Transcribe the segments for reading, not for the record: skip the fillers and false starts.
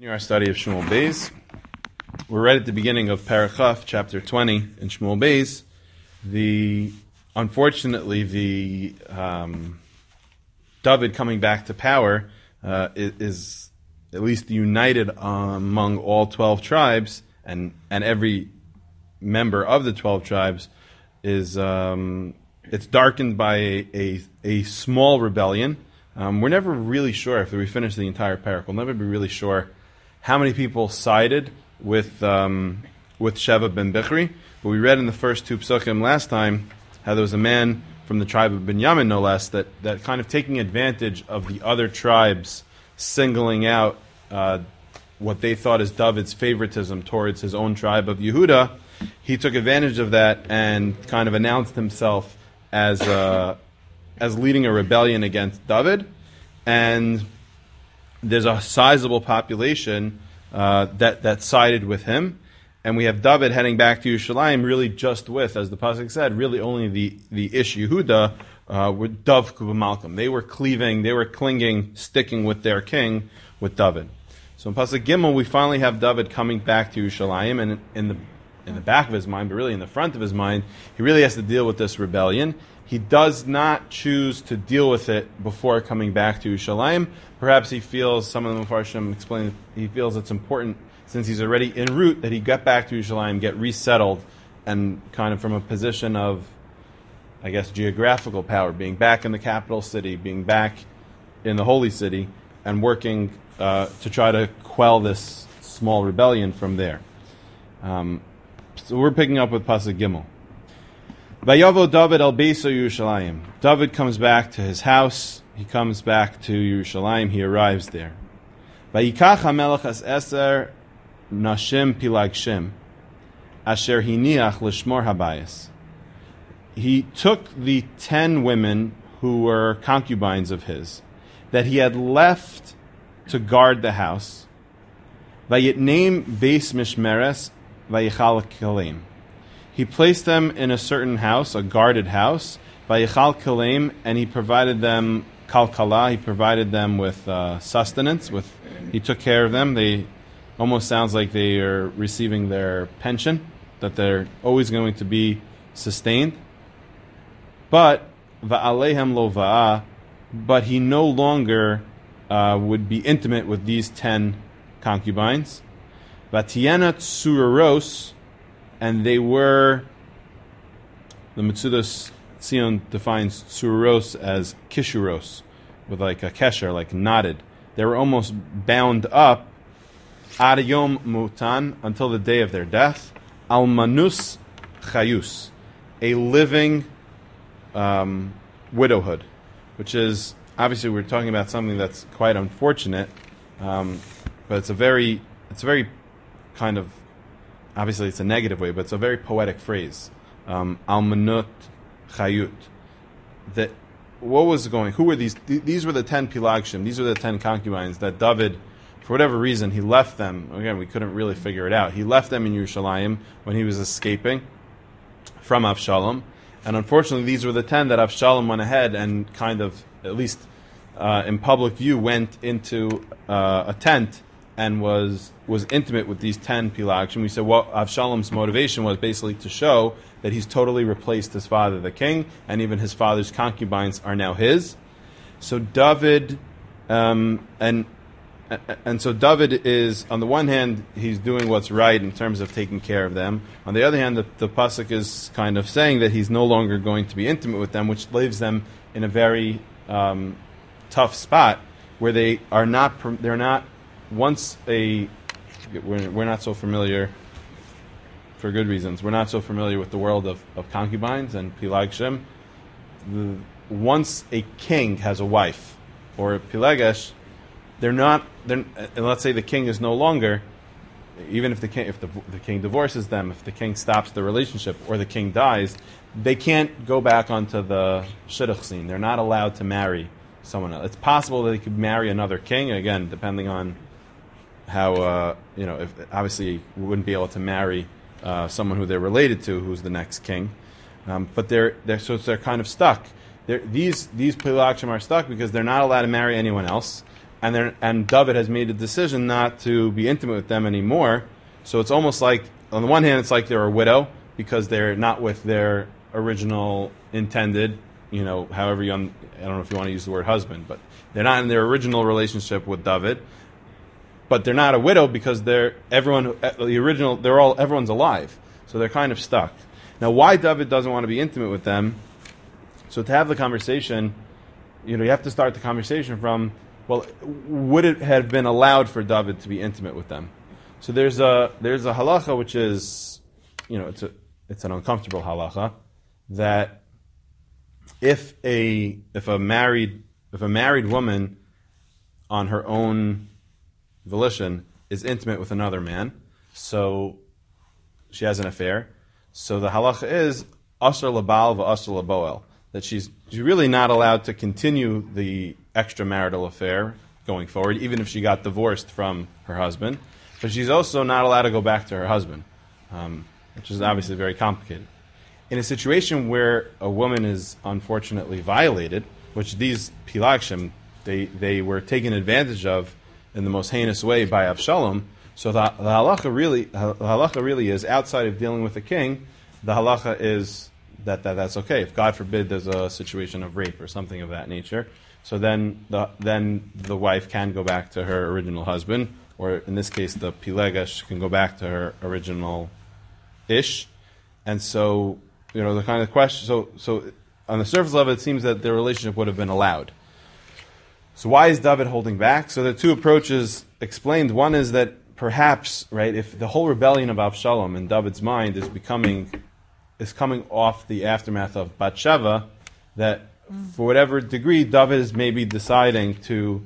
Our study of Shmuel Beis. We're right at the beginning of Parachaf, chapter 20 in Shmuel Beis. Unfortunately, David coming back to power is at least united among all 12 tribes, and every member of the 12 tribes is it's darkened by a small rebellion. We're never really sure, after we finish the entire parak, we'll never be really sure how many people sided with Sheva ben Bichri. But we read in the first two psukim last time how there was a man from the tribe of Binyamin, no less, that kind of taking advantage of the other tribes, singling out what they thought is David's favoritism towards his own tribe of Yehuda. He took advantage of that and kind of announced himself as leading a rebellion against David. And there's a sizable population that sided with him. And we have David heading back to Yerushalayim really just with, as the pasuk said, really only the Ish Yehuda with Dov Malcolm. They were cleaving, they were clinging, sticking with their king, with David. So in pasuk Gimel, we finally have David coming back to Yerushalayim, and in the back of his mind, but really in the front of his mind, he really has to deal with this rebellion. He does not choose to deal with it before coming back to Yerushalayim. Perhaps he feels, some of the Mepharshim explain, he feels it's important, since he's already en route, that he get back to Yerushalayim, get resettled, and kind of from a position of, I guess, geographical power, being back in the capital city, being back in the holy city, and working to try to quell this small rebellion from there. So we're picking up with Pasuk Gimel. Vayavo David al Beisa Yerushalayim. David comes back to his house. He comes back to Yerushalayim. He arrives there. Vayikach hamelech as eser nashim pilagshim asher hiniach lishmor habayis. He took the 10 women who were concubines of his that he had left to guard the house. Vayitneim beis mishmeres vayichal kaleim. He placed them in a certain house, a guarded house, vayichal kaleim, and he provided them kalkala. He provided them with sustenance. He took care of them. They almost sounds like they are receiving their pension, that they're always going to be sustained. But va'alehem lo va'ah, but he no longer would be intimate with these 10 concubines. Vatiena tsuros, and they were, the Metzudos Tzion defines tsuros as kishuros, with like a kesher, like knotted. They were almost bound up, ad yom mutan, until the day of their death. Almanus chayus, a living widowhood, which is, obviously we're talking about something that's quite unfortunate, but it's a very kind of, obviously it's a negative way, but it's a very poetic phrase. Almanut chayut. That what was going? Who were these? These were the 10 pilagshim. These were the 10 concubines that David, for whatever reason, he left them. Again, we couldn't really figure it out. He left them in Yerushalayim when he was escaping from Avshalom, and unfortunately, these were the 10 that Avshalom went ahead and kind of, at least in public view, went into a tent and was intimate with these 10 pilagshim. We said Avshalom's motivation was basically to show that he's totally replaced his father, the king, and even his father's concubines are now his. So David, and so David is, on the one hand, he's doing what's right in terms of taking care of them. On the other hand, the pasuk is kind of saying that he's no longer going to be intimate with them, which leaves them in a very tough spot where they are not. They're not. Once we're not so familiar, for good reasons, we're not so familiar with the world of concubines and pilagshim. Once a king has a wife, or a pilagesh, and let's say the king is no longer, even if the king divorces them, if the king stops the relationship, or the king dies, they can't go back onto the shidduch scene. They're not allowed to marry someone else. It's possible that they could marry another king, again, depending on how, if obviously we wouldn't be able to marry someone who they're related to, who's the next king. But they're kind of stuck. These pilagshim are stuck because they're not allowed to marry anyone else, and David has made a decision not to be intimate with them anymore. So it's almost like, on the one hand, it's like they're a widow because they're not with their original intended, however I don't know if you want to use the word husband, but they're not in their original relationship with David. But they're not a widow because everyone's alive, so they're kind of stuck. Now, why David doesn't want to be intimate with them? So to have the conversation, you have to start the conversation from, well, would it have been allowed for David to be intimate with them? So there's a halacha which is, it's an uncomfortable halacha, that if a married woman on her own volition is intimate with another man, so she has an affair. So the halacha is asr labal v'asr laboel, that she's really not allowed to continue the extramarital affair going forward, even if she got divorced from her husband. But she's also not allowed to go back to her husband, which is obviously very complicated. In a situation where a woman is unfortunately violated, which these pilagshim, they were taken advantage of in the most heinous way by Avshalom, so the halacha really is, outside of dealing with the king, the halacha is that's okay. If God forbid there's a situation of rape or something of that nature, so then the wife can go back to her original husband, or in this case the pilegesh can go back to her original ish. And so, the kind of question, so on the surface level it seems that their relationship would have been allowed. So why is David holding back? So the two approaches explained. One is that perhaps, right, if the whole rebellion of Avshalom in David's mind is coming off the aftermath of Bathsheba, that for whatever degree David is maybe deciding to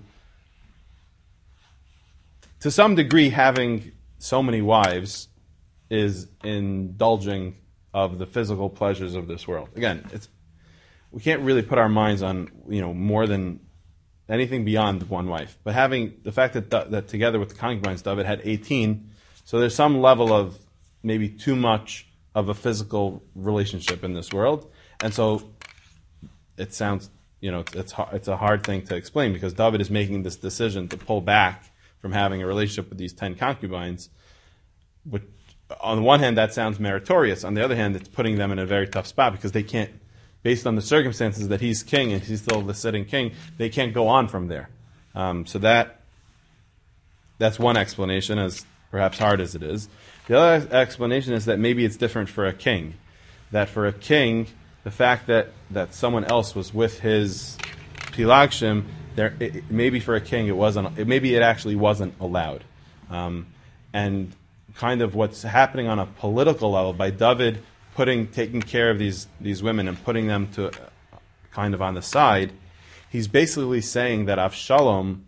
some degree, having so many wives is indulging of the physical pleasures of this world. Again, we can't really put our minds on more than anything beyond one wife. But having the fact that together with the concubines, David had 18, so there's some level of maybe too much of a physical relationship in this world. And so it sounds, it's a hard thing to explain, because David is making this decision to pull back from having a relationship with these 10 concubines. Which, on the one hand, that sounds meritorious. On the other hand, it's putting them in a very tough spot, because they can't, based on the circumstances that he's king and he's still the sitting king, they can't go on from there. So that's one explanation, as perhaps hard as it is. The other explanation is that maybe it's different for a king. That for a king, the fact that someone else was with his pilagshim, maybe for a king maybe it actually wasn't allowed. And kind of what's happening on a political level by David taking care of these women and putting them to kind of on the side, he's basically saying that Avshalom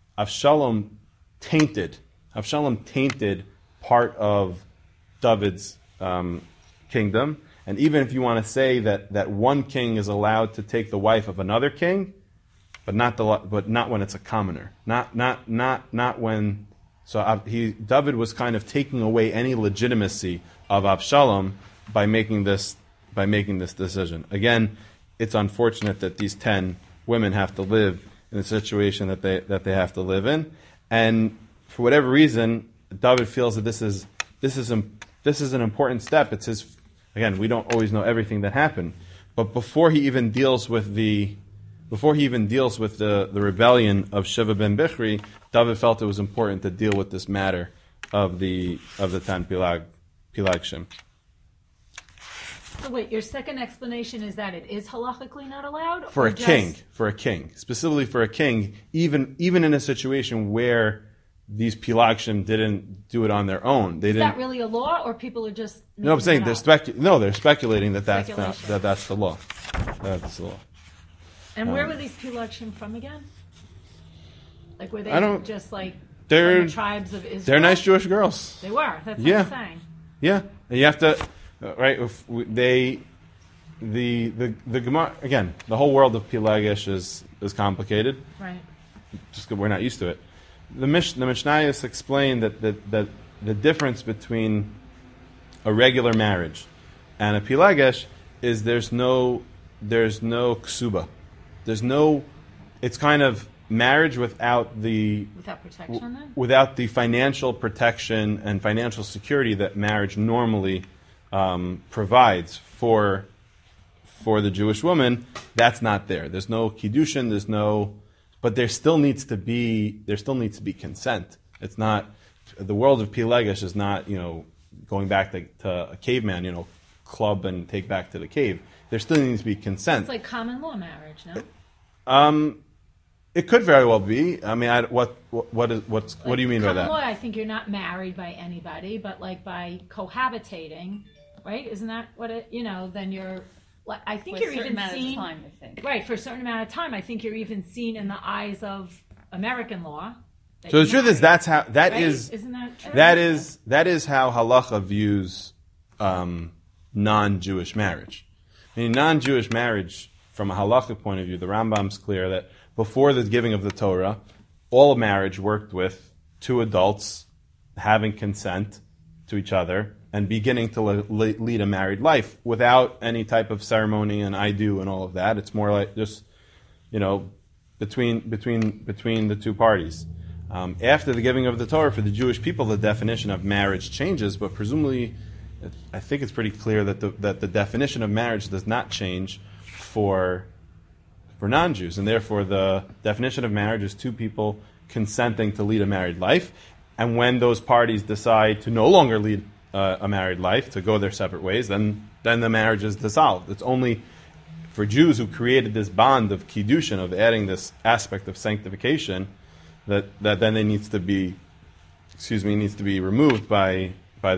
tainted part of David's kingdom. And even if you want to say that one king is allowed to take the wife of another king, but not when it's a commoner, not when. So David was kind of taking away any legitimacy of Avshalom by making this decision. Again, it's unfortunate that these 10 women have to live in the situation that they have to live in, and for whatever reason, David feels that this is an important step. It's his. Again, we don't always know everything that happened, but before he even deals with the rebellion of Shiva ben Bichri, David felt it was important to deal with this matter of the 10 pilagshim. So wait, your second explanation is that it is halachically not allowed? For a king, specifically for a king, even in a situation where these pilagshim didn't do it on their own. Is that really a law, or people are just... No, I'm saying they're speculating that's the law. That's the law. And where were these pilagshim from again? Like, were they just like from the tribes of Israel? They're nice Jewish girls. They were. That's what I'm saying. Yeah, and you have to, right? The Gemara, again, the whole world of Pilagish is complicated. Right. Just 'cause we're not used to it. The Mishnayos explain that the difference between a regular marriage and a Pilagish is there's no ksuba. It's kind of marriage without protection then? without the financial protection and financial security that marriage normally provides for the Jewish woman, that's not there. There's no kiddushin. But there still needs to be consent. It's not, the world of Pilegesh is not, going back to a caveman, club and take back to the cave. There still needs to be consent. It's like common law marriage, no? It could very well be. I mean, what do you mean by that? Common law, I think you're not married by anybody, but like by cohabitating, right? Isn't that what it? Then you're. I think you're even seen. Time, I think. Right, for a certain amount of time. I think you're even seen in the eyes of American law. So the truth is, that's how Isn't that true? That is how halacha views non-Jewish marriage. I mean, non-Jewish marriage, from a halachic point of view, the Rambam's clear that before the giving of the Torah, all of marriage worked with two adults having consent to each other and beginning to lead a married life without any type of ceremony and I do and all of that. It's more like just, between the two parties. After the giving of the Torah, for the Jewish people, the definition of marriage changes, but presumably, I think it's pretty clear that the definition of marriage does not change for non-Jews, and therefore the definition of marriage is two people consenting to lead a married life, and when those parties decide to no longer lead a married life, to go their separate ways, then the marriage is dissolved. It's only for Jews who created this bond of kiddushin, of adding this aspect of sanctification, that then it needs to be removed by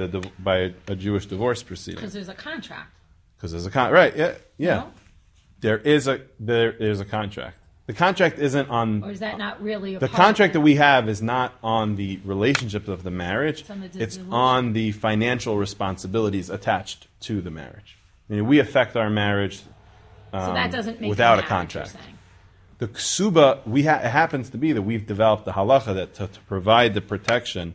a Jewish divorce proceeding. Because there's a contract. Because there's a contract, right? Yeah. No? There is a contract. The contract isn't on. Or is that not really the contract that we have is not on the relationships of the marriage. It's on the financial responsibilities attached to the marriage. I mean, we affect our marriage so that doesn't make without a contract. The ksuba, it happens to be that we've developed the halacha that to provide the protection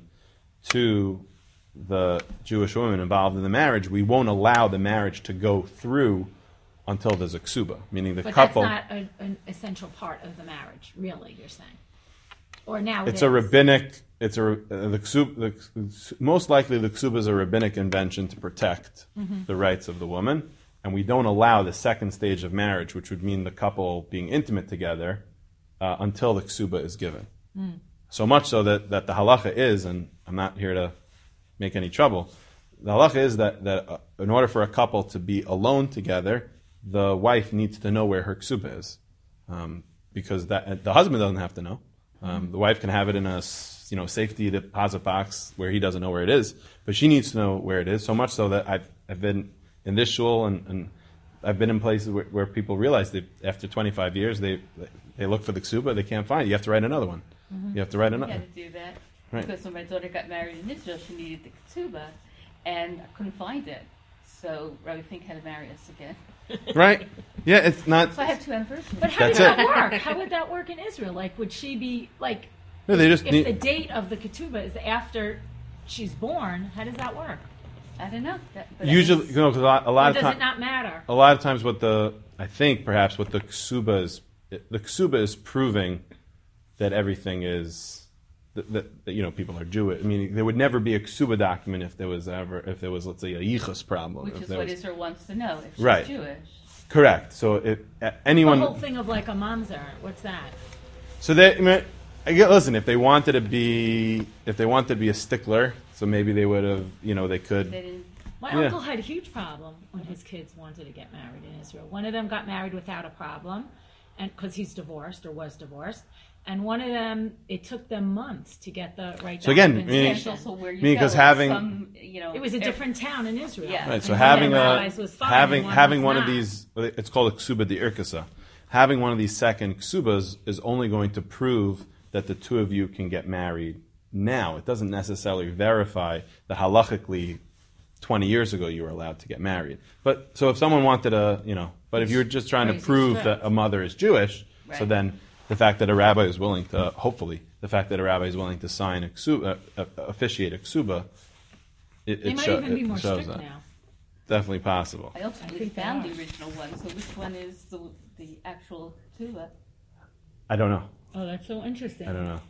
to the Jewish woman involved in the marriage, we won't allow the marriage to go through until there's a ksuba, meaning the couple. But that's not an essential part of the marriage, really. You're saying, or now it's a rabbinic. It's the ksuba. Most likely, the ksuba is a rabbinic invention to protect the rights of the woman. And we don't allow the second stage of marriage, which would mean the couple being intimate together, until the ksuba is given. So much so that the halacha is, and I'm not here to make any trouble, the halacha is that in order for a couple to be alone together, the wife needs to know where her ksuba is, because the husband doesn't have to know. The wife can have it in a safety deposit box where he doesn't know where it is, but she needs to know where it is. So much so that I've been in this shul, and I've been in places where people realize that after 25 years, they look for the ksuba, they can't find it. You have to write another one. You have to write another one. I had to do that. Right. Because when my daughter got married in Israel, she needed the ksuba, and I couldn't find it. So Rabbi Fink had to marry us again. Right? Yeah, it's not. So I have two anniversaries. But how would that work? How would that work in Israel? Like, would she be, like, No, they just if the date of the ketubah is after she's born, how does that work? I don't know. Usually, because a lot Or of does times, it not matter? a lot of times, I think perhaps what the ksuba is proving that everything is that people are Jewish. I mean, there would never be a ksuba document if there was let's say a yichus problem, which is what Israel wants to know if she's right. Jewish. Correct. So if anyone, The whole thing of like a mamzer, what's that? So listen, if they wanted to be a stickler, so maybe they would have, they could. My uncle had a huge problem when his kids wanted to get married in Israel. One of them got married without a problem, and because he's divorced or was divorced, and one of them, it took them months to get the right. So again, because it was a different town in Israel. Yeah. Right. So having having one of these, it's called a ksuba de irkasa. Having one of these second ksubas is only going to prove that the two of you can get married now. It doesn't necessarily verify that halachically 20 years ago you were allowed to get married. But so if someone wanted but if you're just trying to prove that a mother is Jewish, right. So then the fact that a rabbi is willing to, sign a ksuba, officiate a ksuba, it might even be more strict now. Definitely possible. I also found the original one. So which one is the actual ksuba? I don't know. Oh, that's so interesting. I don't know.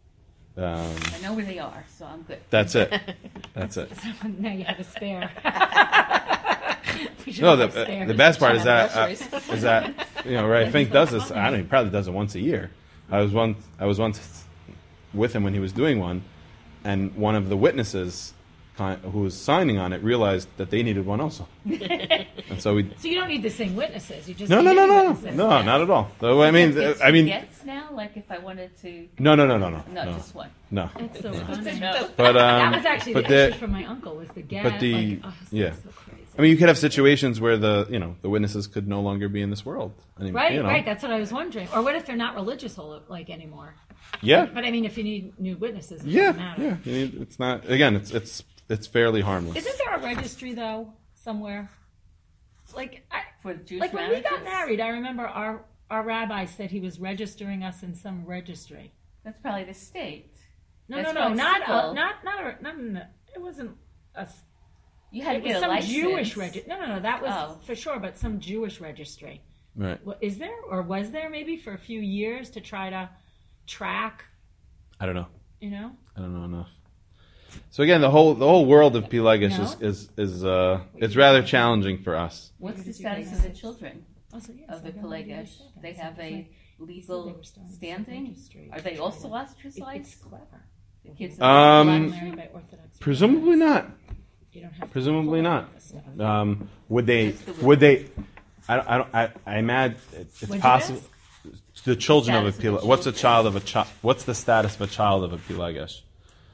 I know where they are, so I'm good. That's it. That's it. Now you have a spare. We should No, have spares. the best part is that Groceries. Ray Fink does this. I don't know. He probably does it once a year. I was once with him when he was doing one, and one of the witnesses who was signing on it realized that they needed one also, and so we. So you don't need the same witnesses. You just No, need any witnesses. not at all. So, I mean, Gets now, like if I wanted to. no, Just one. no. It's so funny. No. But That was actually but the issue from my uncle was the gas. but the- it's yeah. so crazy. I mean, you could have situations where the witnesses could no longer be in this world. Right, right. That's what I was wondering. Or what if they're not religious like anymore? Yeah, But I mean, if you need new witnesses, it yeah, doesn't matter. yeah. It's not. Again, it's fairly harmless. Isn't there a registry though somewhere? Like, For Jewish like when we got marriages? married, I remember our rabbi said he was registering us in some registry. That's probably the state. No, That's no, probably not civil. it wasn't a. You had to It was get a some license. Jewish registry. No, that was Oh. for sure, but some Jewish registry. Right. Is there or was there maybe for a few years to try to track? I don't know. You know. I don't know enough. So again, the whole world of Pelagish No? is it's rather challenging for us. What's the Did you guys status of the children Also, yes, of the I don't know why you Pelagish? said that. They have It's a like- legal they were starting some standing? registry Are to they try also to- ostracized? It's clever. The kids Married by Orthodox Presumably rabbis. not. You don't have to Presumably pull not. out this stuff. Would they? That's the Would they? I imagine it's What'd you possible. ask? The children of a Status of the Pelagish. What's a children. child of a child? What's the status of a child of a Pelagish?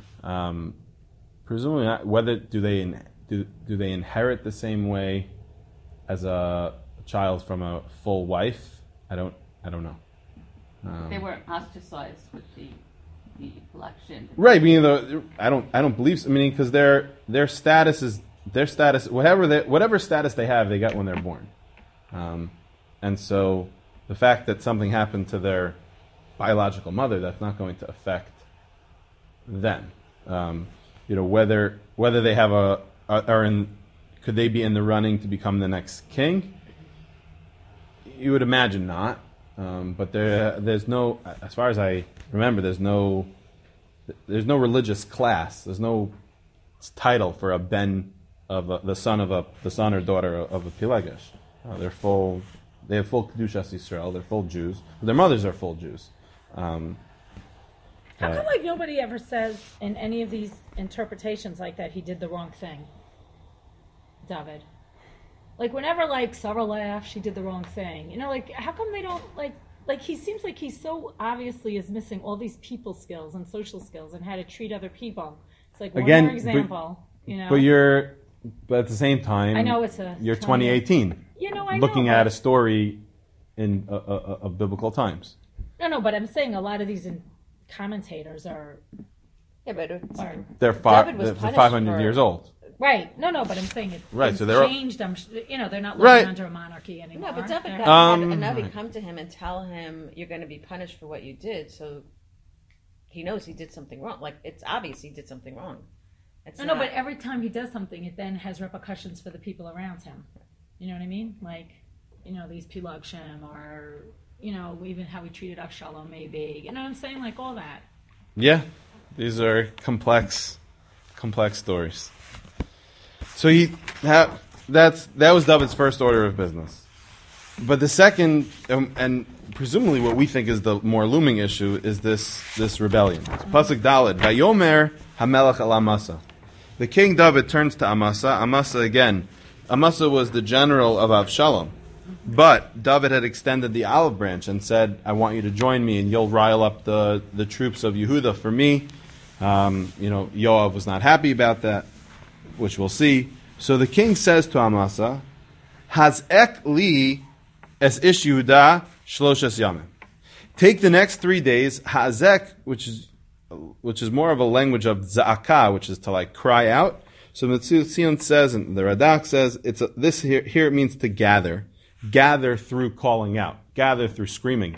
Presumably not. Whether do they inherit the same way as a child from a full wife? I don't know. They weren't ostracized with the election. Right, meaning I don't believe so. Meaning because their status is whatever status they have, they got when they're born, and so the fact that something happened to their biological mother, that's not going to affect them. Whether they have could they be in the running to become the next king? You would imagine not, but there's no, as far as I remember, there's no religious class. There's no title for a ben of the son or daughter of a Pelagish. They have full Kedushas Yisrael. They're full Jews. Their mothers are full Jews. How come like nobody ever says in any of these interpretations like that he did the wrong thing? David. Like whenever like Sarah laughed, she did the wrong thing. Like how come they don't like he seems like he so obviously is missing all these people skills and social skills and how to treat other people. It's like one Again, more example, But at the same time, I know it's you're 2018. I looking know, at but- a story in of biblical times. No, but I'm saying a lot of these commentators are Yeah, but it's, They're David was punished 500 for- years old. right. No, but I'm saying it Right, things so they're- changed. They're not living Right. under a monarchy anymore. no, but David They're- had a Navi come to him and tell him you're going to be punished for what you did. So he knows he did something wrong. Like it's obvious he did something wrong. It's No, but every time he does something, it then has repercussions for the people around him. You know what I mean? Like, these Pilagshim or, even how he treated Avshalom maybe. You know what I'm saying? Like all that. Yeah, these are complex stories. So that was David's first order of business. But the second, and presumably what we think is the more looming issue, is this rebellion. Pasuk Daled, Vayomer Hamelech el Amasa. The king David turns to Amasa. Amasa again. Amasa was the general of Avshalom. But David had extended the olive branch and said, I want you to join me and you'll rile up the troops of Yehuda for me. Yoav was not happy about that, which we'll see. So the king says to Amasa, Hazek li es ish Yehuda shloshas yamim. Take the next 3 days, Hazek, which is more of a language of za'aka, which is to like cry out. So Metzius Tzion says, and the Radak says, this here it means to gather through calling out, gather through screaming,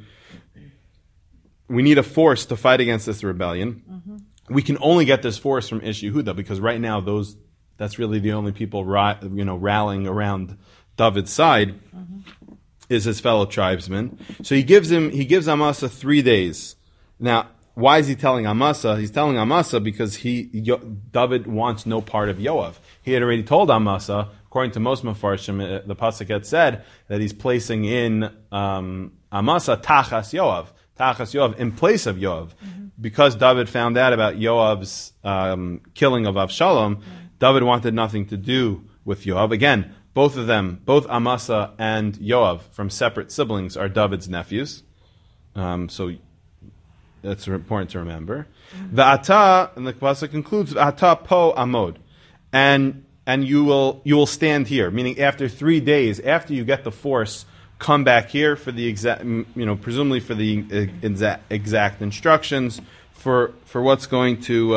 we need a force to fight against this rebellion. Mm-hmm. We can only get this force from Ish Yehuda because right now that's really the only people rallying around David's side. is his fellow tribesman. So he gives Amasa 3 days. Now, why is he telling Amasa? He's telling Amasa because David wants no part of Yoav. He had already told Amasa, according to most Mefarshim, the pasuk had said that he's placing in Amasa Tachas Yoav in place of Yoav. Mm-hmm. Because David found out about Yoav's killing of Avshalom, David wanted nothing to do with Yoav. Again, both of them, both Amasa and Yoav, from separate siblings, are David's nephews. So that's important to remember. V'ata, and the pasuk concludes, V'ata po amod, and you will stand here. Meaning, after 3 days, after you get the force, come back here for the exact, presumably for the exact instructions for what's going to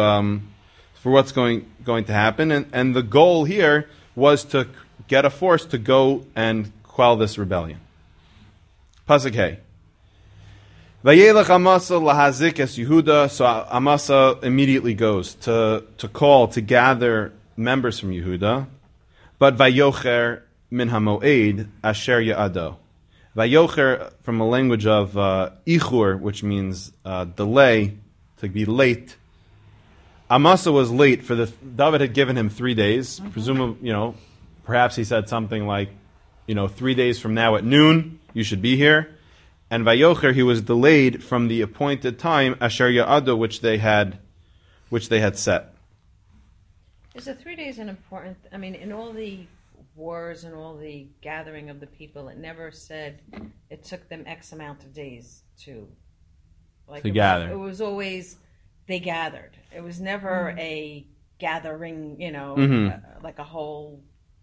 happen, and the goal here was to get a force to go and quell this rebellion. Pasuk Hey. Vayelech Amasa lahazik es Yehuda. So Amasa immediately goes to gather members from Yehuda. But Vayocher min hamoed asher ya'ado. Vayocher, from a language of ichur, which means delay, to be late. Amasa was late David had given him 3 days. Presumably, perhaps he said something like, 3 days from now at noon, you should be here. And Vayocher, he was delayed from the appointed time, Asher Ya'ado, which they had set. Is the 3 days an important? I mean, in all the wars and all the gathering of the people, it never said it took them X amount of days to gather. It was always they gathered. It was never a gathering, like a whole.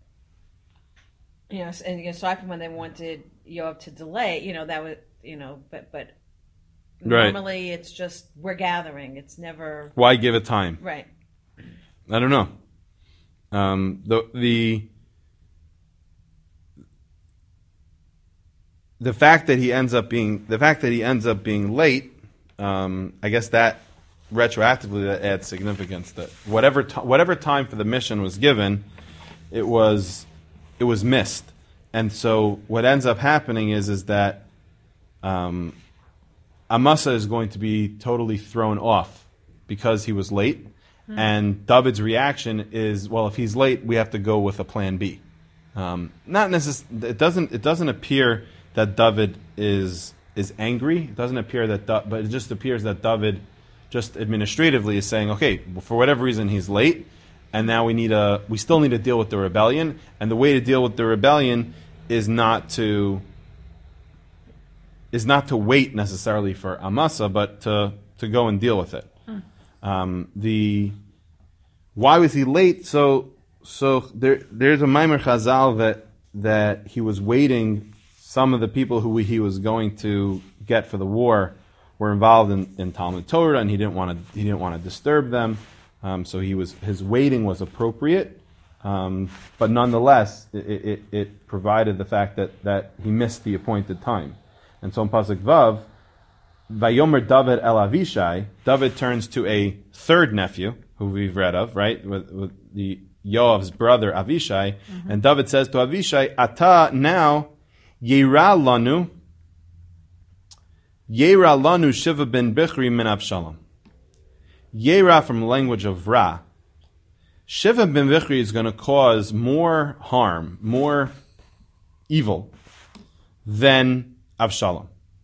And aside from when they wanted Yoav to delay, that was. But normally it's just we're gathering. It's never. Why give it time? Right. I don't know. The fact that he ends up being late, I guess that retroactively that adds significance. That whatever time for the mission was given, it was missed, and so what ends up happening is that. Amasa is going to be totally thrown off because he was late, and David's reaction is, well, if he's late, we have to go with a plan B. Not necessarily. It doesn't appear that David is angry. It doesn't appear that, but it just appears that David, just administratively, is saying, okay, for whatever reason he's late, and now we still need to deal with the rebellion, and the way to deal with the rebellion is not to wait necessarily for Amasa, but to go and deal with it. Why was he late? So there's a Maimer Chazal that he was waiting. Some of the people who he was going to get for the war were involved in Talmud Torah, and he didn't want to disturb them. So his waiting was appropriate, but nonetheless it provided the fact that he missed the appointed time. And so in Pasuk Vav, Vayomer David el Avishai, David turns to a third nephew, who we've read of, right, with the Yoav's brother Avishai, and David says to Avishai, Ata now, Yera lanu Shiva ben Bichri min Avshalom. Yera, from the language of Ra. Shiva ben Bichri is going to cause more harm, more evil than Avshalom.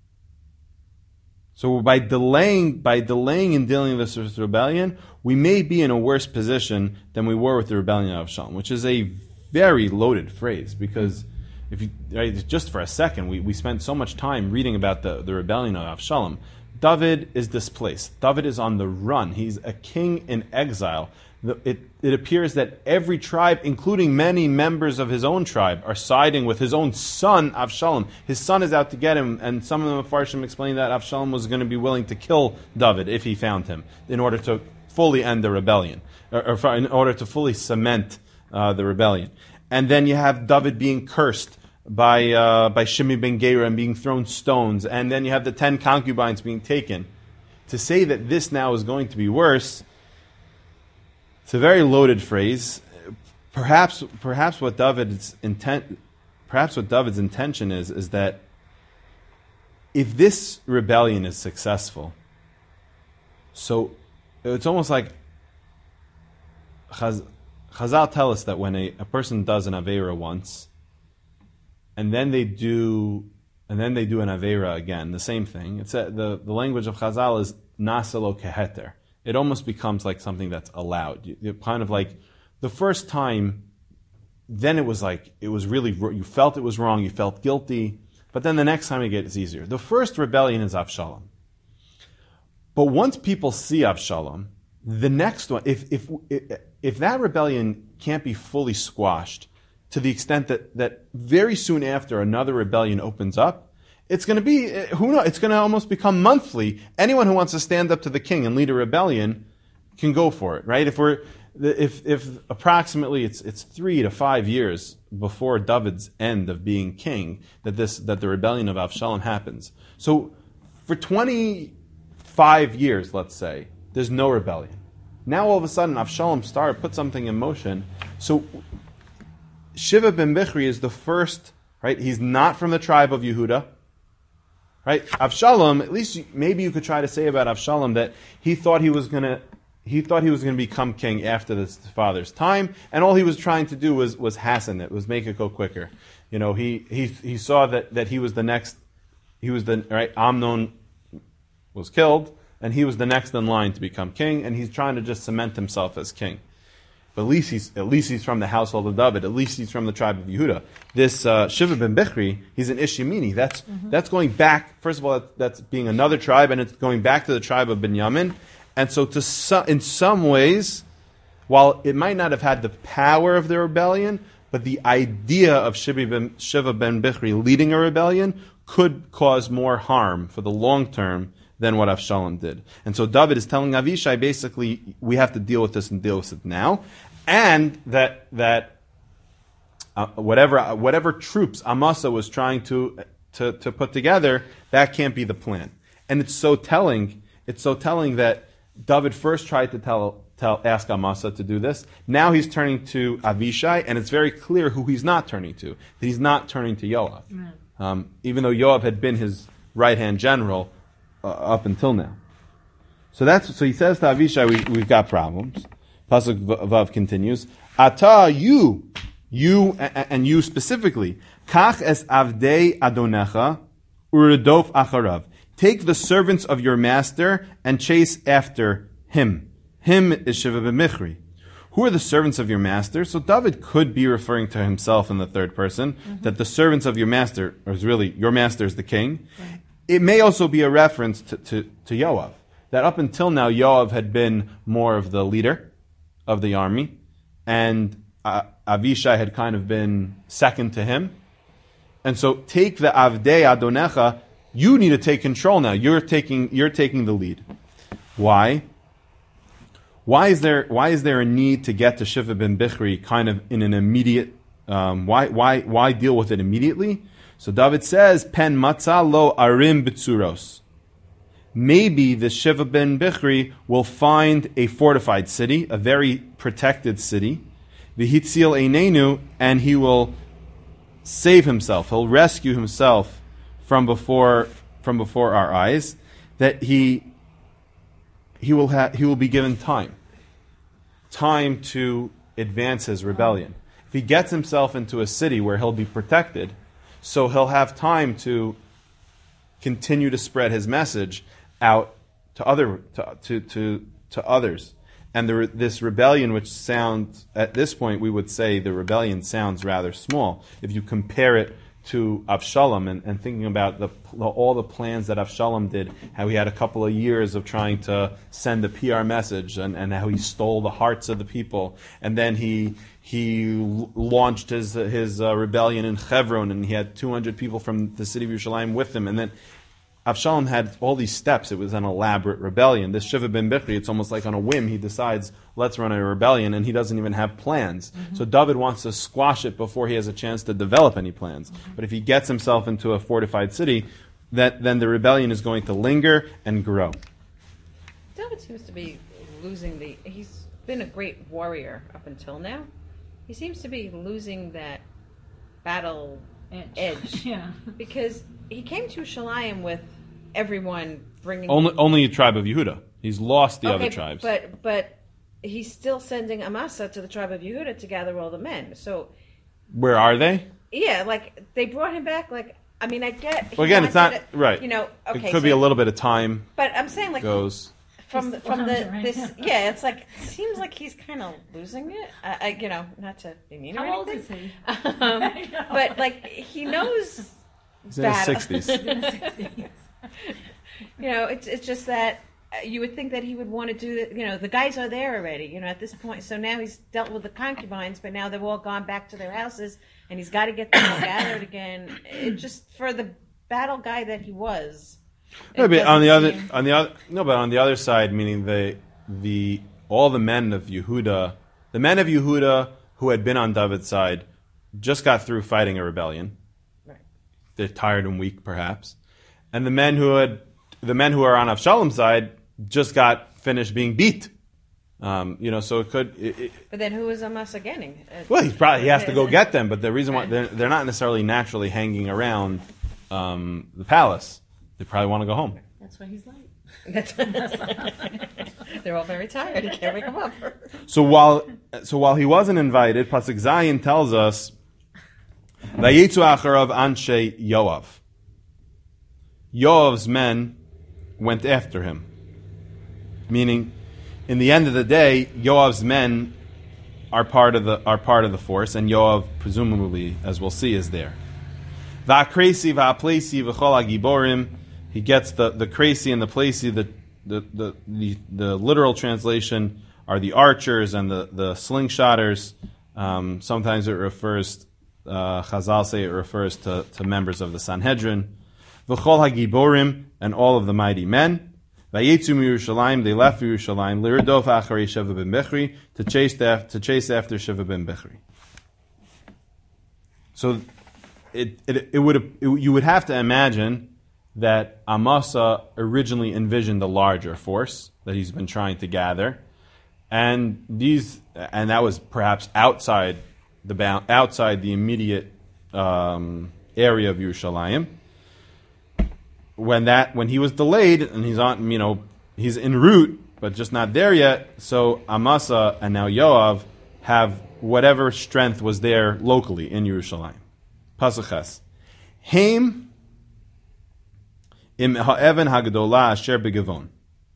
So by delaying and dealing with this rebellion, we may be in a worse position than we were with the rebellion of Avshalom, which is a very loaded phrase, because just for a second, we spent so much time reading about the rebellion of Avshalom. David is displaced. David is on the run. He's a king in exile. It appears that every tribe, including many members of his own tribe, are siding with his own son, Avshalom. His son is out to get him, and some of the Mefarshim explain that Avshalom was going to be willing to kill David if he found him, in order to fully end the rebellion, or in order to fully cement the rebellion. And then you have David being cursed by Shimi ben Gera and being thrown stones, and then you have the 10 concubines being taken. To say that this now is going to be worse, it's a very loaded phrase. Perhaps what David's intent perhaps what David's intention is that if this rebellion is successful, so it's almost like Chazal tell us that when a person does an Aveira once, and then they do an Aveira again, the same thing. It's the language of Chazal is nasalo keheter. It almost becomes like something that's allowed. You kind of like the first time, then it was really, you felt it was wrong, you felt guilty, but then the next time it gets easier. The first rebellion is Avshalom. But once people see Avshalom, the next one, if that rebellion can't be fully squashed to the extent that very soon after another rebellion opens up, it's going to be, who knows, it's going to almost become monthly. Anyone who wants to stand up to the king and lead a rebellion can go for it, right? If approximately it's 3 to 5 years before David's end of being king that the rebellion of Avshalom happens. So for 25 years, let's say, there's no rebellion. Now all of a sudden Avshalom put something in motion. So Shiva ben Bichri is the first, right? He's not from the tribe of Yehuda, right? Avshalom, at least maybe you could try to say about Avshalom that he thought he was going to become king after his father's time, and all he was trying to do was hasten it, was make it go quicker. You know, he saw that he was the next, right, Amnon was killed, and he was the next in line to become king, and he's trying to just cement himself as king. But at least he's from the household of David. At least he's from the tribe of Yehuda. This Shiva ben Bichri, he's an Ishimini. That's going back. First of all, that's being another tribe, and it's going back to the tribe of Binyamin. And so, in some ways, while it might not have had the power of the rebellion, but the idea of Shiva ben Bichri leading a rebellion could cause more harm for the long term than what Avshalom did. And so David is telling Avishai, basically, we have to deal with this and deal with it now. And that whatever troops Amasa was trying to put together, that can't be the plan. And it's so telling that David first tried to ask Amasa to do this. Now he's turning to Avishai, and it's very clear who he's not turning to. That he's not turning to Yoav. Even though Yoav had been his right-hand general up until now. So he says to Avishai, we've got problems. Pasuk Vav continues, Ata, you and you specifically, Kach es avdei adonecha uredof acharav. Take the servants of your master and chase after him. Him is Shiva ben Bichri. Who are the servants of your master? So David could be referring to himself in the third person, that the servants of your master is really, your master is the king. Right. It may also be a reference to Yoav, that up until now Yoav had been more of the leader of the army, and Avishai had kind of been second to him. And so take the Avdei Adonecha, you need to take control now. You're taking the lead. Why? Why is there a need to get to Shiva ben Bichri kind of in an immediate? Why deal with it immediately? So David says, "Pen matzah lo arim b'tzuros." Maybe the Shiva ben Bichri will find a fortified city, a very protected city, v'hitzil einenu, and he will save himself. He'll rescue himself from before our eyes. That he will be given time to advance his rebellion. If he gets himself into a city where he'll be protected, so he'll have time to continue to spread his message out to others. And this rebellion, which sounds, at this point, we would say the rebellion sounds rather small. If you compare it to Avshalom and thinking about all the plans that Avshalom did, how he had a couple of years of trying to send a PR message and how he stole the hearts of the people. And then he launched his rebellion in Hebron, and he had 200 people from the city of Yerushalayim with him. And then Avshalom had all these steps. It was an elaborate rebellion. This Shiva ben Bichri, it's almost like on a whim, he decides, let's run a rebellion, and he doesn't even have plans. Mm-hmm. So David wants to squash it before he has a chance to develop any plans. Mm-hmm. But if he gets himself into a fortified city, then the rebellion is going to linger and grow. David seems to be losing he's been a great warrior up until now. He seems to be losing that battle edge. Yeah. Because he came to Shalayim with everyone bringing Only a tribe of Yehuda. He's lost the other tribes. But he's still sending Amasa to the tribe of Yehuda to gather all the men. So Where are they? yeah, like they brought him back. Like I mean, I get. Well, again, it's not wanted to- right. You know, okay. It could be a little bit of time But I'm saying like goes. from He's the wandering. this yeah, it's like seems like he's kind of losing it. I you know, not to be mean or How old anything. is he? But like he knows. He's in his battle. 60s. In the 60s. You know, it's just that you would think that he would want to do it. You know, the guys are there already. You know, at this point, so now he's dealt with the concubines, but now they've all gone back to their houses, and he's got to get them all gathered again. It just for the battle guy that he was. No, it but on doesn't the other side, meaning all the men of Yehuda who had been on David's side, just got through fighting a rebellion. Right. They're tired and weak, perhaps, and the men who are on Avshalom's side just got finished being beat. So it could. But then who is Amasa getting? Well, he has to go get them, but the reason why they're not necessarily naturally hanging around the palace. They probably want to go home. That's why he's late. They're all very tired. He can't wake them up. So while he wasn't invited, Pasuk Zayin tells us, "Vayitzu acharav anshe Yoav." Yoav's men went after him. Meaning, in the end of the day, Yoav's men are part of the force, and Yoav, presumably, as we'll see, is there. Va'kresi va'plesi v'chol hagiborim. He gets the kresi and the plesi. The literal translation are the archers and the slingshotters. Sometimes it refers, Chazal say it refers to members of the Sanhedrin. V'chol hagiborim, and all of the mighty men. Vayetzu miYerushalayim, they left Yerushalayim. Lirdov acharei Sheva ben Bichri, to chase after Sheva ben Bichri. So you would have to imagine that Amasa originally envisioned a larger force that he's been trying to gather, and that was perhaps outside the immediate area of Yerushalayim. When he was delayed and he's en route but just not there yet, so Amasa and now Yoav have whatever strength was there locally in Yerushalayim. Pasuk Ches. Heim im ha'even hagdola asher begavon.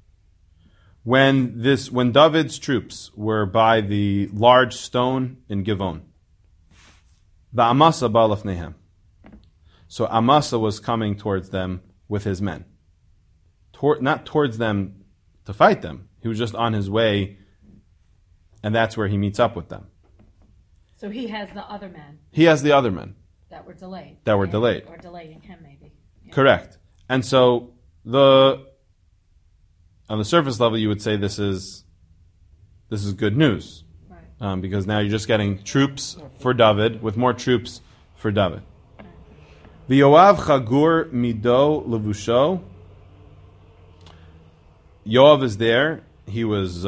When David's troops were by the large stone in Givon, va'amasa ba'alafnehem. So Amasa was coming towards them with his men. Not towards them to fight them. He was just on his way, and that's where he meets up with them. So he has the other men He has the other men. that were delayed. That were delayed. Or delaying him, maybe. Yeah. Correct. And so on the surface level, you would say this is good news, Right. because now you're just getting troops for David with more troops for David. V'Yoav chagur mido levusho. Yoav is there. He was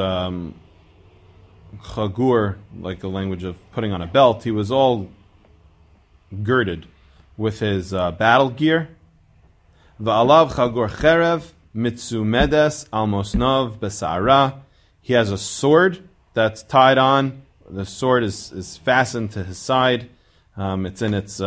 chagur, like the language of putting on a belt. He was all girded with his battle gear. Va'alav chagur cherev mitzumedes almosnov besa'ara. He has a sword that's tied on. The sword is fastened to his side. It's in its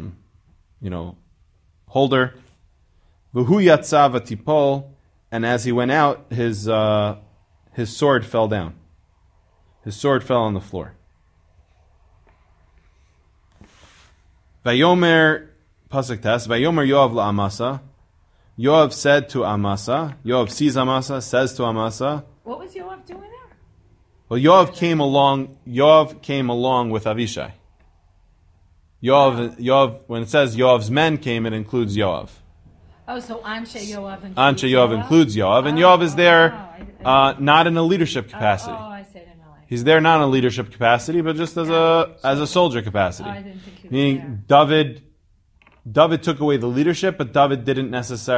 holder. V'hu yatsa v'tipol, and as he went out, his sword fell down. His sword fell on the floor. Vayomer pasuk tes. Vayomer Yoav la'Amasa. Yoav said to Amasa. Yoav sees Amasa, says to Amasa. What was Yoav doing there? Well, Yoav came along with Avishai. Yoav. When it says Yoav's men came, it includes Yoav. Oh, so Anshe Yoav includes Anshe Yoav includes Yoav, and Yoav is there not in a leadership capacity. I see. I didn't realize. He's there not in a leadership capacity, but just as a soldier capacity. Oh, I didn't think he was Meaning there. David took away the leadership, but David didn't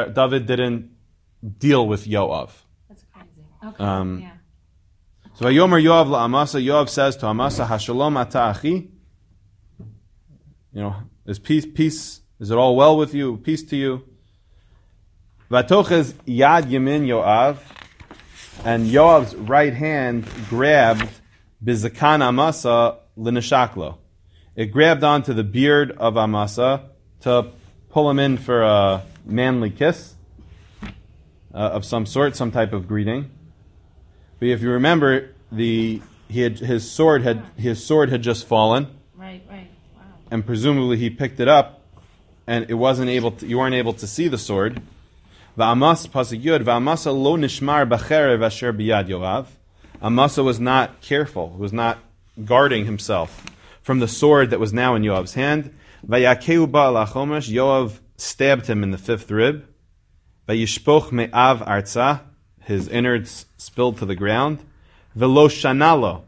deal with Yoav. That's crazy. Okay. Yeah. So Vayomer Yoav la'Amasa. Yoav says to Amasa, "Hashalom ata achi." Is peace? Is it all well with you? Peace to you. Vatoches yad yamin Yoav, and Yoav's right hand grabbed bizakan Amasa linashaklo. It grabbed onto the beard of Amasa to pull him in for a manly kiss of some sort, some type of greeting. But if you remember, his sword had just fallen, Right. Wow. and presumably he picked it up, and you weren't able to see the sword. Va'amas pasuk yud va'amasa lo nishmar b'cherev asher biyad Yoav. Amasa was not careful, was not guarding himself from the sword that was now in Yoav's hand. Vayakeu ba'al hachomesh, Yoav stabbed him in the fifth rib. Vayishpoch me'av arza, his innards spilled to the ground. Velo shanalo,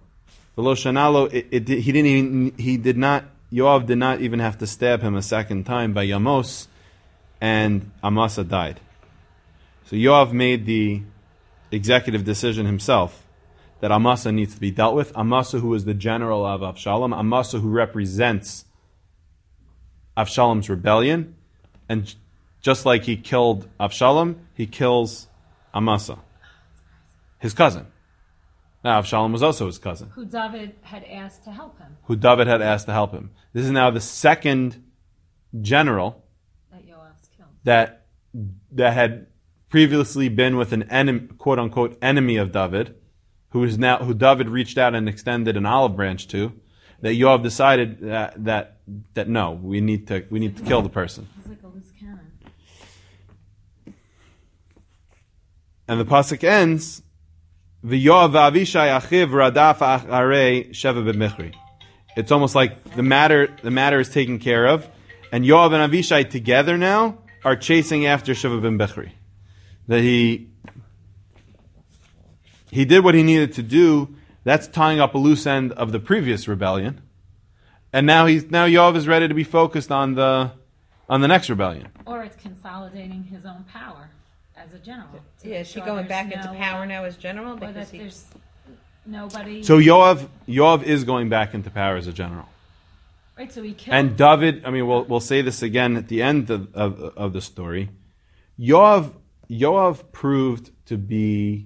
Yoav did not even have to stab him a second time by Yamos, and Amasa died. So Yoav made the executive decision himself that Amasa needs to be dealt with. Amasa, who is the general of Avshalom, Amasa, who represents Avshalom's rebellion, and just like he killed Avshalom, he kills Amasa, his cousin. Now, Avshalom was also his cousin, Who David had asked to help him, This is now the second general that Yoav's killed. that had previously been with an enemy, quote unquote enemy of David, who David reached out and extended an olive branch to. That Yoav decided that no, we need to kill the person. He's like a loose cannon. And the pasuk ends, V'Yoav v'Avishai achiv radaf acharei Sheva b'Michri. It's almost like the matter is taken care of, and Yoav and Avishai together now are chasing after Sheva ben Bichri. That he did what he needed to do. That's tying up a loose end of the previous rebellion, and now Yoav is ready to be focused on the next rebellion. Or it's consolidating his own power as a general. Yeah, is he going back into power now as general? Or that Because there's nobody. So Yoav is going back into power as a general. Right, so he killed. And David, I mean, we'll say this again at the end of the story. Yoav proved to be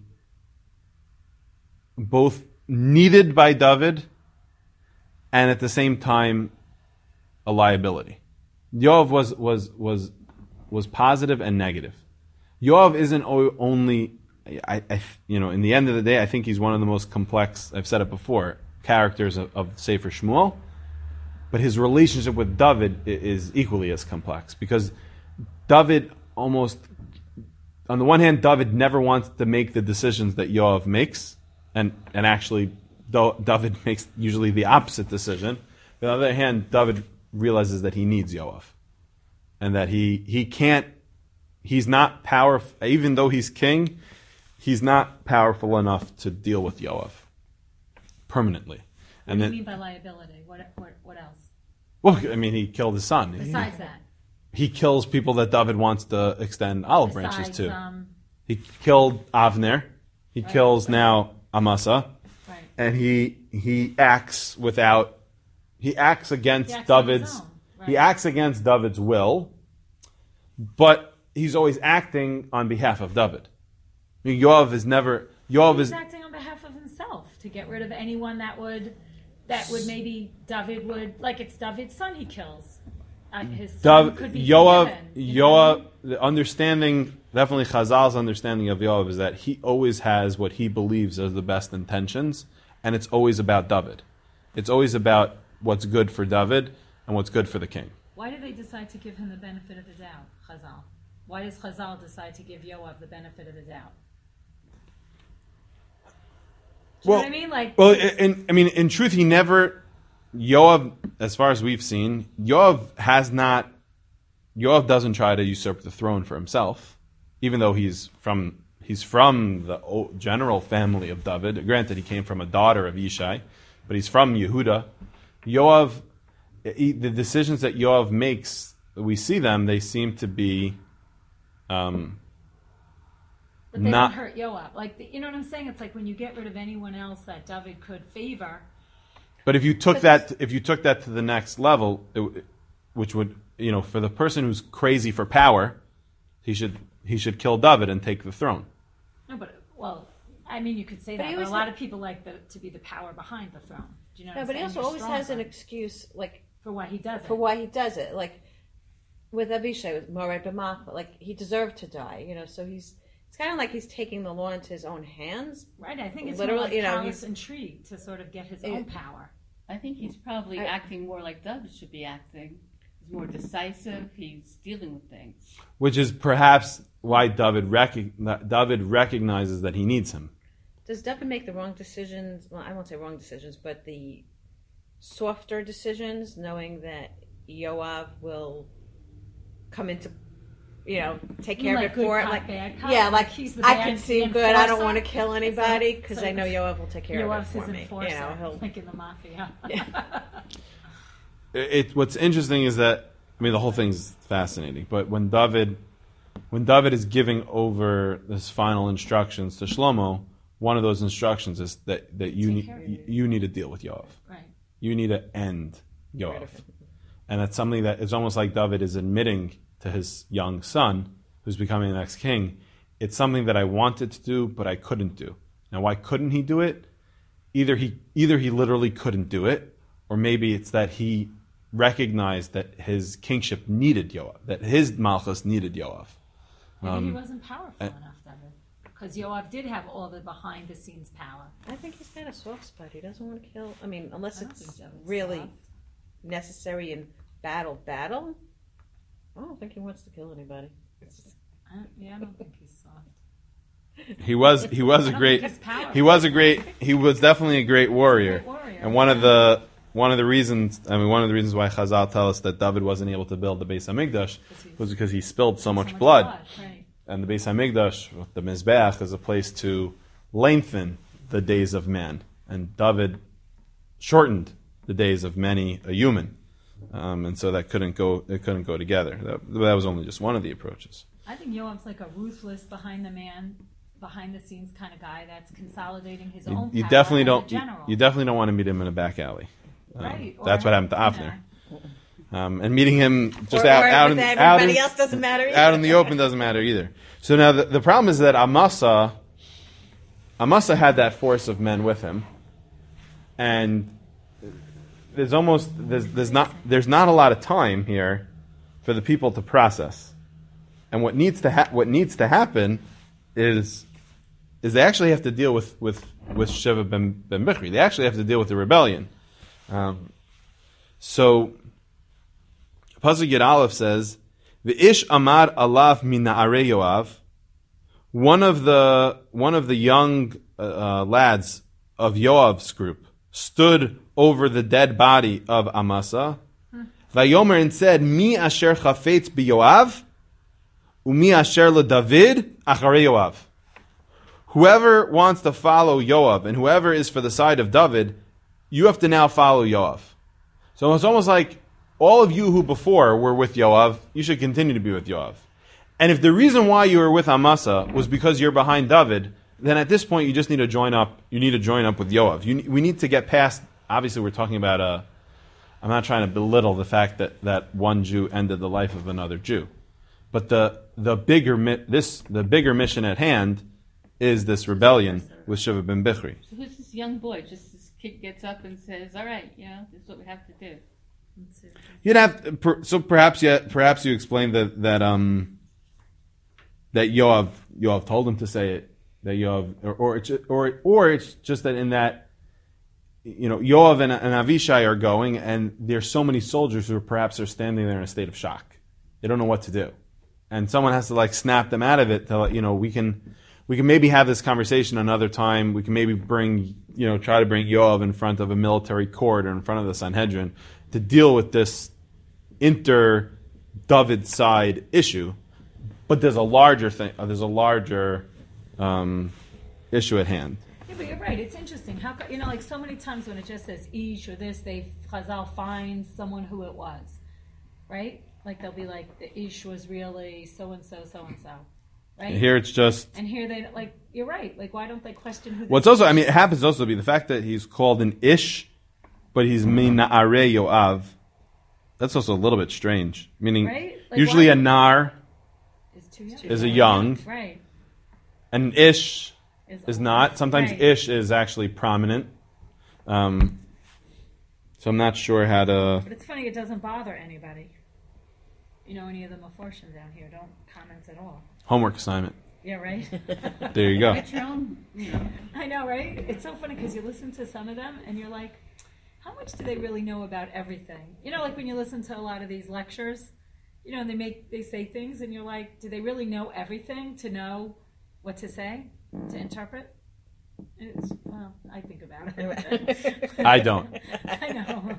both needed by David and at the same time a liability. Yoav was positive and negative. Yoav isn't only, in the end of the day, I think he's one of the most complex, I've said it before, characters of Sefer Shmuel. But his relationship with David is equally as complex, because David on the one hand, David never wants to make the decisions that Yoav makes, and actually David makes usually the opposite decision. But on the other hand, David realizes that he needs Yoav, and that he's not powerful, even though he's king, he's not powerful enough to deal with Yoav permanently. What do you mean by liability? What else? Well, I mean, he killed his son. Besides that. He kills people that David wants to extend olive branches Besides, to. He killed Avner. He kills now Amasa. Right. And he acts against He acts on his David's. own, right. He acts against David's will, but he's always acting on behalf of David. I mean, He's acting on behalf of himself to get rid of anyone that would maybe David would, like it's David's son he kills. His son could be forgiven, the understanding, definitely Chazal's understanding of Yoav is that he always has what he believes are the best intentions, and it's always about David. It's always about what's good for David and what's good for the king. Why do they decide to give him the benefit of the doubt, Chazal? Why does Chazal decide to give Yoav the benefit of the doubt? Do you know what I mean? In truth, Yoav, as far as we've seen, Yoav doesn't try to usurp the throne for himself, even though he's from the general family of David. Granted, he came from a daughter of Yishai, but he's from Yehuda. The decisions that Yoav makes, we see them, they seem to be but they don't hurt Yoav. You know what I'm saying? It's like when you get rid of anyone else that David could favor. But if you took that to the next level, which would, for the person who's crazy for power, he should kill David and take the throne. No, but I mean, you could say But that, he but a always lot of people like to be the power behind the throne. Do you know? No, what but I'm he saying? also You're always has an stronger excuse, like, for why he does it. for why he does it. Like, with Abishai, with Mored B'mach, like, he deserved to die, so it's kind of like he's taking the law into his own hands. Right, I think it's Literally, more like he's- callous intrigue to sort of get his own power. I think he's probably acting more like David should be acting. He's more decisive. He's dealing with things. Which is perhaps why David recognizes that he needs him. Does David make the wrong decisions? Well, I won't say wrong decisions, but the softer decisions, knowing that Yoav will come into, take care of like it good for him. cop, Like, bad cop? yeah, like He's the I bad can seem good. I don't enforcer? want to kill anybody because I know Yoav will take care Yoav's of it for his me. enforcer, He'll. like in the mafia. What's interesting is that, the whole thing's fascinating, but when David is giving over his final instructions to Shlomo, one of those instructions is that you need to deal with Yoav. Right. You need to end Yoav. And that's something that is almost like David is admitting to his young son, who's becoming the next king, it's something that I wanted to do, but I couldn't do. Now, why couldn't he do it? Either he literally couldn't do it, or maybe it's that he recognized that his kingship needed Yoav, that his malchus needed Yoav. Maybe he wasn't powerful enough, David. Because Yoav did have all the behind-the-scenes power. I think he's got a soft spot. He doesn't want to kill. Unless I don't it's think David's really soft. necessary in battle. I don't think he wants to kill anybody. I don't think he's soft. He was I a don't great think he's powerful. he was definitely a great warrior. Great warrior. And one of the reasons why Chazal tell us that David wasn't able to build the Beis Hamikdash was because he spilled so much blood. Right. And the Beis Hamikdash, the Mizbeach, is a place to lengthen the days of man. And David shortened the days of many a human. And so that couldn't go together. That was only just one of the approaches. I think Yoav's like a ruthless, behind-the-scenes kind of guy that's consolidating his own power. You definitely as don't. a general. You definitely don't want to meet him in a back alley. Right. That's Or, what happened to you Avner. And meeting him just Or out with in everybody else doesn't matter either. out in the open doesn't matter either. So now the problem is that Amasa had that force of men with him, and there's not a lot of time here for the people to process. And what needs to happen is they actually have to deal with Sheva ben Bichri. They actually have to deal with the rebellion. So Pasuk Yud Aleph says, "V'ish amar alav min na'arei Yoav." One of the young lads of Yoav's group stood over the dead body of Amasa, Vayomer, and said, "Mi asher chafetz biYoav, umi asher leDavid acharei Yoav." Whoever wants to follow Yoav and whoever is for the side of David, you have to now follow Yoav. So it's almost like all of you who before were with Yoav, you should continue to be with Yoav. And if the reason why you were with Amasa was because you're behind David, then at this point you just need to join up. You need to join up with Yoav. We need to get past. Obviously, we're talking about I'm not trying to belittle the fact that one Jew ended the life of another Jew, but the bigger mission at hand is this rebellion with Sheva ben Bichri. So who's this young boy? Just this kid gets up and says, "All right, this is what we have to do." You'd have so perhaps you explained that Yoav told him to say it, that Yoav or it's just that in that Yoav and Avishai are going, and there's so many soldiers who perhaps are standing there in a state of shock. They don't know what to do, and someone has to snap them out of it. To we can maybe have this conversation another time. We can maybe try to bring Yoav in front of a military court or in front of the Sanhedrin to deal with this inter-David side issue. But there's a larger thing. There's a larger issue at hand. Yeah, but you're right. It's interesting. How so many times when it just says ish or this, Chazal finds someone who it was, right? Like they'll be like the ish was really so and so, right? And here it's just. And here they you're right. Why don't they question who? What's also, it happens also to be the fact that he's called an ish, but he's min na'arei Yoav. that's also a little bit strange. Meaning, Right? Like, usually why- a nar Is too young. is a young, Right. and ish is old. not. Sometimes Right. ish is actually prominent. So I'm not sure how to. But it's funny, it doesn't bother anybody. Any of the Meforshim down here don't comment at all. Homework assignment. Yeah, right? There you go. Get your own, I know, right? It's so funny because you listen to some of them and you're like, how much do they really know about everything? Like when you listen to a lot of these lectures, and they say things and you're like, do they really know everything to know what to say, to interpret? I think about it. I don't. I know.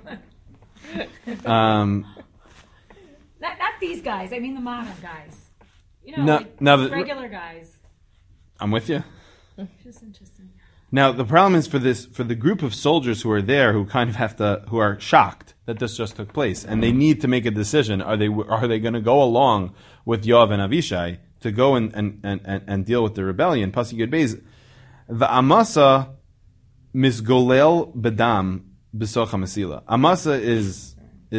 Um, Not these guys. I mean the modern guys. No, no, just the- regular guys. I'm with you. Just interesting. Now the problem is for the group of soldiers who are there who kind of who are shocked that this just took place, and they need to make a decision. Are they going to go along with Yoav and Avishai to go and deal with the rebellion? Pasuk Yud Beis, Amasa misgolel bedam b'socha mesila. Amasa is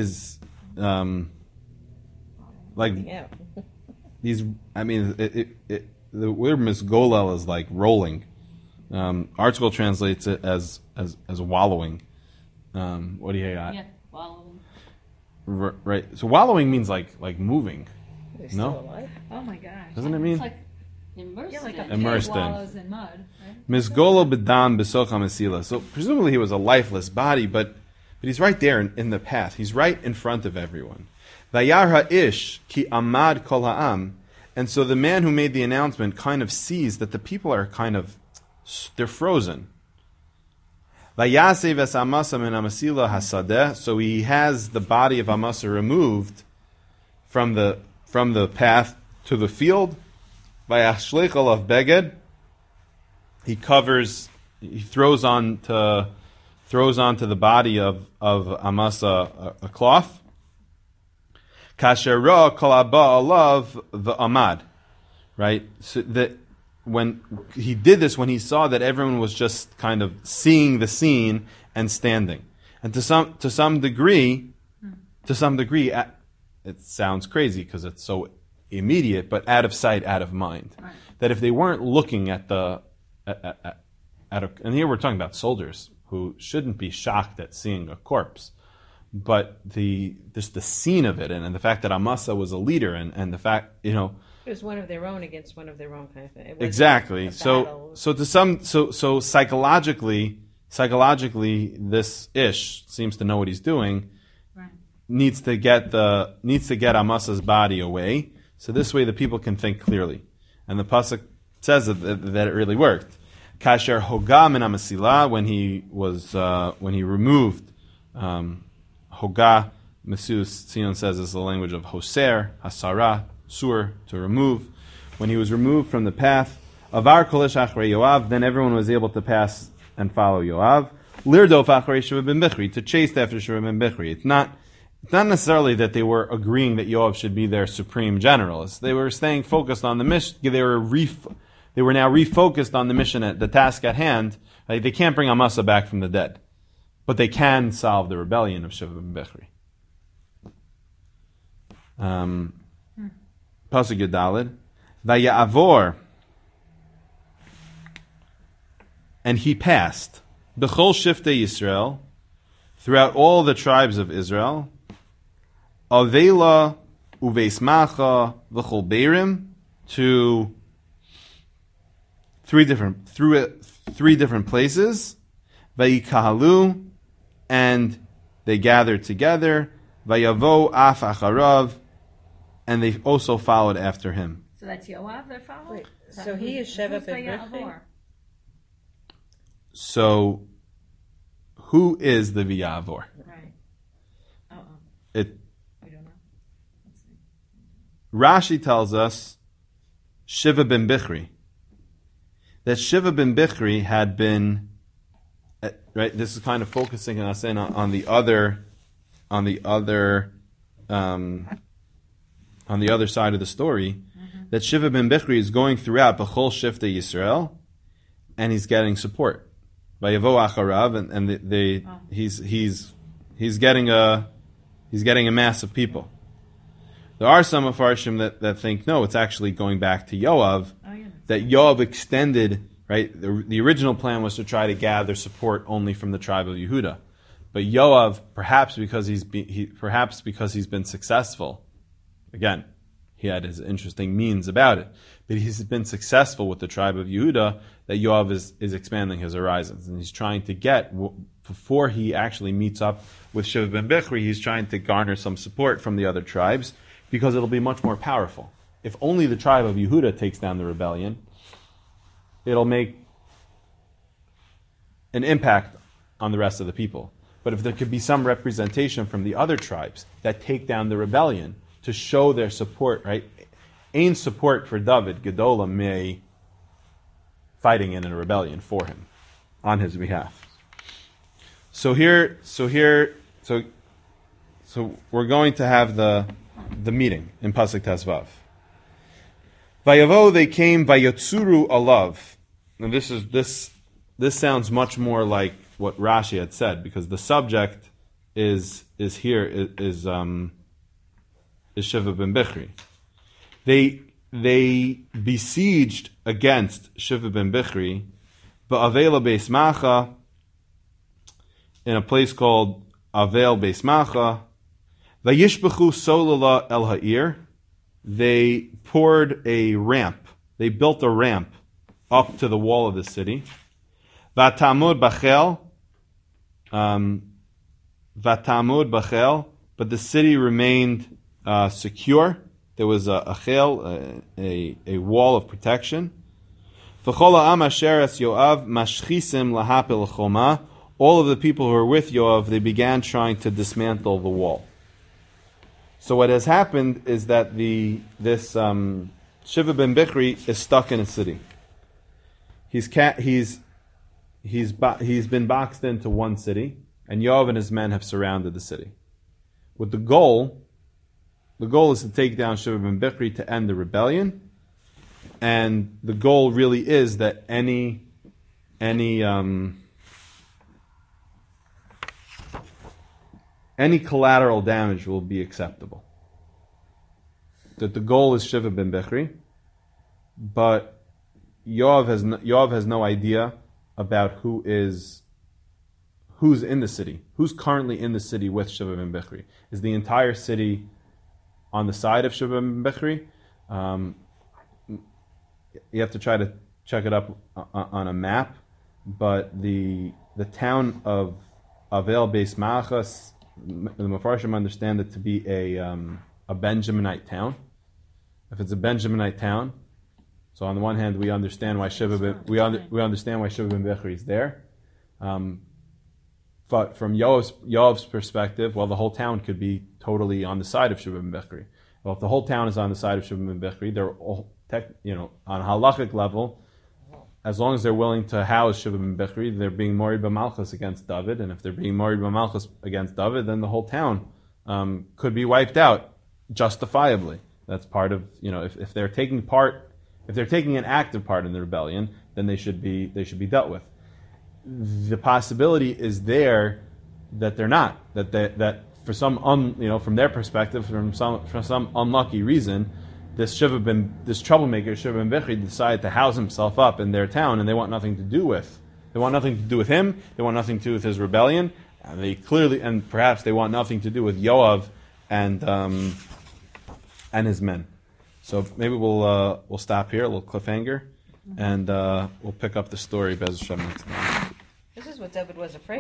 like Yeah. he's. I mean, the word misgolel is like rolling. Article translates it as wallowing. What do you got? yeah, following. Right. So wallowing means like moving. They're No? still alive. Oh my gosh. Doesn't it It's mean? like immersed Yeah, like a in. pig Immersed in. wallows in mud, right? Misgolo bedam besocha mesila. So presumably he was a lifeless body, but he's right there in the path. He's right in front of everyone. Vayar ha'ish ki amad kol ha'am. And so the man who made the announcement kind of sees that the people are they're frozen. Vayasev es amasa min amasila hasadeh. So he has the body of Amasa removed from the path to the field. Vayashleich alav beged. He throws onto the body of Amasa a cloth. Kasher ra kol haba alav v'amad. Right? So that when he did this, when he saw that everyone was just kind of seeing the scene and standing, and to some degree, it sounds crazy because it's so immediate, but out of sight, out of mind. Right. That if they weren't looking at and here we're talking about soldiers who shouldn't be shocked at seeing a corpse, but just the scene of it and the fact that Amasa was a leader and the fact It was one of their own against one of their own kind of thing. It wasn't exactly. a So battle. so psychologically, this ish seems to know what he's doing. Right. Needs to get Amasa's body away, so this way the people can think clearly. And the pasuk says that it really worked. Kasher hoga min amasila, when he removed hoga, Mesus Tzion says is the language of hoser, hasara, sur, to remove. When he was removed from the path of our kolish achrei Yoav, then everyone was able to pass and follow Yoav. Lirdof achrei Sheva ben Bichri, to chase after Sheva ben Bichri. It's not necessarily that they were agreeing that Yoav should be their supreme general. They were staying focused on the mission. They were now refocused on the mission, the task at hand. They can't bring Amasa back from the dead, but they can solve the rebellion of Sheva ben Bichri. Pasuk Yudalid, Vaya'avor, and he passed B'chol Shiftei Yisrael, throughout all the tribes of Israel, Avela Uveismacha V'chol Beirim, to three different places, Vayikahalu, and they gathered together, Vayavo Af Acharav, and they also followed after him. So that's Yoav they're following? Wait, Is that so he is Sheva who's ben Bichri? Vayavor? So, who is the Vayavor? Right. It We don't know. Let's see. Rashi tells us Shiva ben Bichri. That Shiva ben Bichri had been right. This is kind of focusing us in on the other side of the story. That Shiva ben Bichri is going throughout B'chol Shiftei Yisrael, and he's getting support by Yavo Acharav, and he's He's getting a mass of people. There are some Mepharshim that think, no, it's actually going back to Yoav, that Yoav extended, right? The original plan was to try to gather support only from the tribe of Yehuda. But Yoav, perhaps because he's been successful, again, he had his interesting means about it, but he's been successful with the tribe of Yehuda, that Yoav is expanding his horizons. And he's trying to get, before he actually meets up with Shiva ben Bichri, he's trying to garner some support from the other tribes, because it'll be much more powerful. If only the tribe of Yehuda takes down the rebellion, it'll make an impact on the rest of the people. But if there could be some representation from the other tribes that take down the rebellion to show their support, right? Ain support for David, Gedola may fighting in a rebellion for him, on his behalf. So we're going to have the meeting in Pasuk Tezvav. Vayavo, they came, Vayotsuru alav. And this sounds much more like what Rashi had said, because the subject is Shiva ben Bichri. They besieged against Shiva ben Bichri, ba'avela beis macha, in a place called Avel beis macha. Vayishbechu solala el ha'ir. They poured a ramp. They built a ramp up to the wall of the city. Vatamud bachel. But the city remained secure. There was a wall of protection. V'chola am asher es Yoav mashchisim lahapil choma. All of the people who were with Yoav, they began trying to dismantle the wall. So what has happened is that this Shiva ben Bichri is stuck in a city. He's been boxed into one city, and Yoav and his men have surrounded the city. With the goal is to take down Shiva ben Bichri to end the rebellion, and the goal really is that any collateral damage will be acceptable. That the goal is Shiva ben Bichri, but Yoav has no idea about who's in the city, who's currently in the city with Shiva ben Bichri. Is the entire city on the side of Shiva ben Bichri? You have to try to check it up on a map, but the town of Avel Beis Machas, the Mefarshim understand it to be a Benjaminite town. If it's a Benjaminite town, so on the one hand we understand why Shiva ben Bichri is there, but from Yoav's perspective, well, the whole town could be totally on the side of Shiva ben Bichri. Well, if the whole town is on the side of Shiva ben Bichri, they're all on a halachic level, as long as they're willing to house Shiva ben Bichri, they're being morid b'malchus against David, and if they're being morid b'malchus against David, then the whole town could be wiped out justifiably. That's part of if they're taking an active part in the rebellion, then they should be dealt with. The possibility is there that they're not, that for some from their perspective, from some unlucky reason, this troublemaker Shiva ben Bichri decided to house himself up in their town, and they want nothing to do with. They want nothing to do with him. They want nothing to do with his rebellion. And perhaps they want nothing to do with Yoav and his men. So maybe we'll stop here, a little cliffhanger, and we'll pick up the story Bez Hashem next time. This is what David was afraid